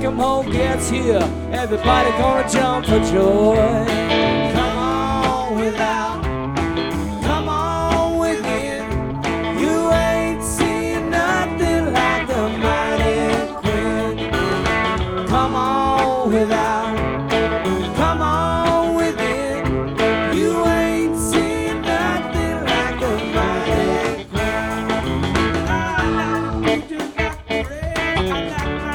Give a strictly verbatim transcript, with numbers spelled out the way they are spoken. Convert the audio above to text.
Eskimo gets here, everybody gonna jump for joy. Come on without, come on within. You ain't seen nothing like the mighty Quinn. Come on without.